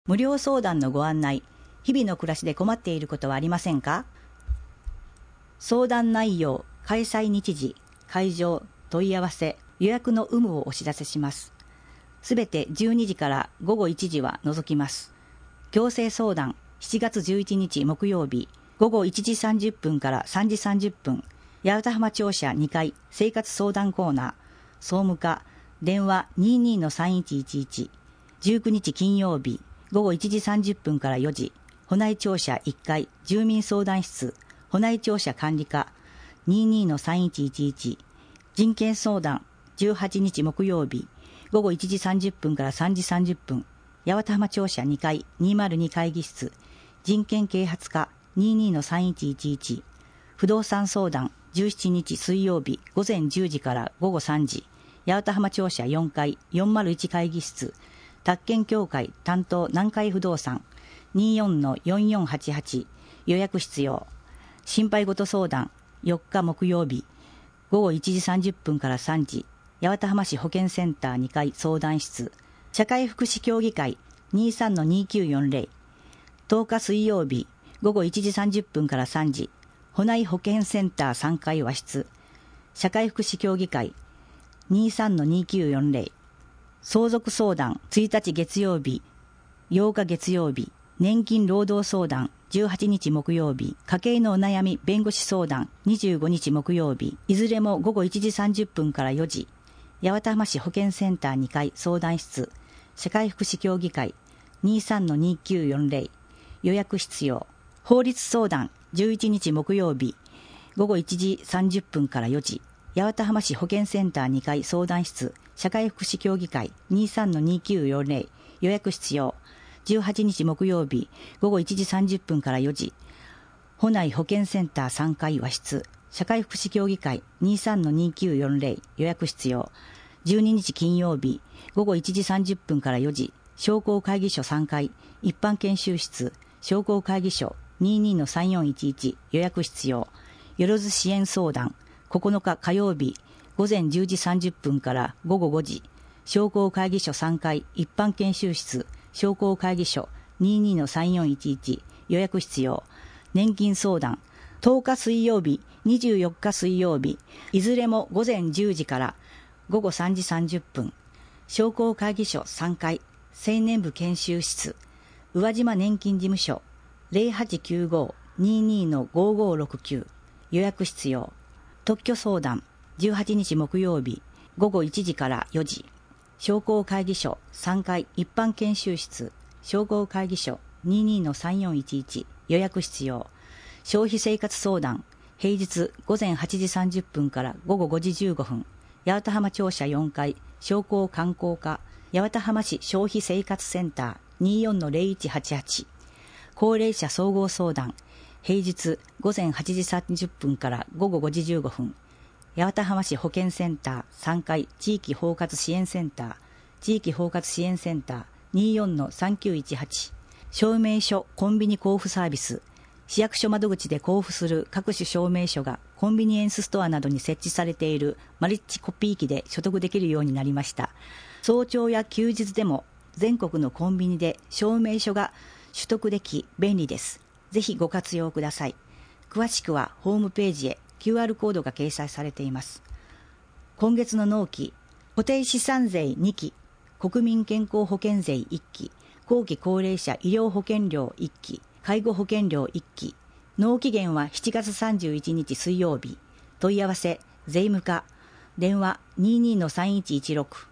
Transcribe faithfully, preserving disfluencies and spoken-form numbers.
無料相談のご案内。日々の暮らしで困っていることはありませんか？相談内容、開催日時、会場、問い合わせ、予約の有無をお知らせします。すべてじゅうにじからごごいちじは除きます。行政相談、しちがつじゅういちにち木曜日、ごごいちじさんじゅっぷんからさんじさんじゅっぷん、八幡浜庁舎にかい生活相談コーナー、総務課、電話 にじゅうにのさんいちいちいち、じゅうくにち金曜日、ごごいちじさんじゅっぷんからよじ、保内庁舎いっかい住民相談室、保内庁舎管理課 にじゅうにのさんいちいちいち、人権相談じゅうはちにち木曜日、ごごいちじさんじゅっぷんからさんじさんじゅっぷん、八幡浜庁舎にかいにひゃくに会議室、人権啓発課 にじゅうにのさんいちいちいち、不動産相談じゅうしちにち水曜日午前じゅうじからごごさんじ、八幡浜庁舎よんかいよんまるいち会議室、宅建協会担当南海不動産 にじゅうよんのよんよんはちはち、予約必要。心配事相談よっか木曜日ごごいちじさんじゅっぷんからさんじ、八幡浜市保健センターにかい相談室、社会福祉協議会 にじゅうさんのにきゅうよんぜろ、とおか水曜日ごごいちじさんじゅっぷんからさんじ、保内保健センターさんかい和室、社会福祉協議会 にじゅうさんのにきゅうよんぜろ、相続相談ついたち月曜日、ようか月曜日、年金労働相談じゅうはちにち木曜日、家計のお悩み弁護士相談にじゅうごにち木曜日、いずれもごごいちじさんじゅっぷんからよじ、八幡浜市保健センターにかい相談室、社会福祉協議会 にじゅうさんのにきゅうよんぜろ、予約必要。法律相談じゅういちにち木曜日、ごごいちじさんじゅっぷんからよじ、八幡浜市保健センターにかい相談室、社会福祉協議会 にじゅうさんのにきゅうよんぜろ、予約必要。じゅうはちにち木曜日ごごいちじさんじゅっぷんからよじ、保内保健センターさんかい和室、社会福祉協議会 にじゅうさんのにきゅうよんぜろ、予約必要。じゅうににち金曜日ごごいちじさんじゅっぷんからよじ、商工会議所さんかい一般研修室、商工会議所 にじゅうにのさんよんいちいち、予約必要。よろず支援相談ここのか火曜日午前じゅうじさんじゅっぷんからごごごじ、商工会議所さんかい一般研修室、商工会議所 にじゅうにのさんよんいちいち、予約必要。年金相談とおか水曜日、にじゅうよっか水曜日、いずれも午前じゅうじからごごさんじさんじゅっぷん、商工会議所さんかい青年部研修室、宇和島年金事務所 ゼロはちきゅうご にじゅうにのごごろくきゅう、予約必要。特許相談じゅうはちにち木曜日ごごいちじからよじ、商工会議所さんかい一般研修室、商工会議所 にじゅうにのさんよんいちいち、予約必要。消費生活相談平日午前はちじさんじゅっぷんからごごごじじゅうごふん、八幡浜庁舎よんかい商工観光課八幡浜市消費生活センター にじゅうよんのぜろいちはちはち、高齢者総合相談平日午前はちじさんじゅっぷんからごごごじじゅうごふん、八幡浜市保健センターさんかい地域包括支援センター、地域包括支援センター にじゅうよんのさんきゅういちはち、証明書コンビニ交付サービス、市役所窓口で交付する各種証明書がコンビニエンスストアなどに設置されているマルチコピー機で所得できるようになりました。早朝や休日でも全国のコンビニで証明書が取得でき便利です。ぜひご活用ください。詳しくはホームページへ キューアール コードが掲載されています。今月の納期、固定資産税にき、国民健康保険税いっき、後期高齢者医療保険料いっき、介護保険料いっき、納期限はしちがつさんじゅういちにち水曜日。問い合わせ税務課、電話 にじゅうにのさんいちいちろく。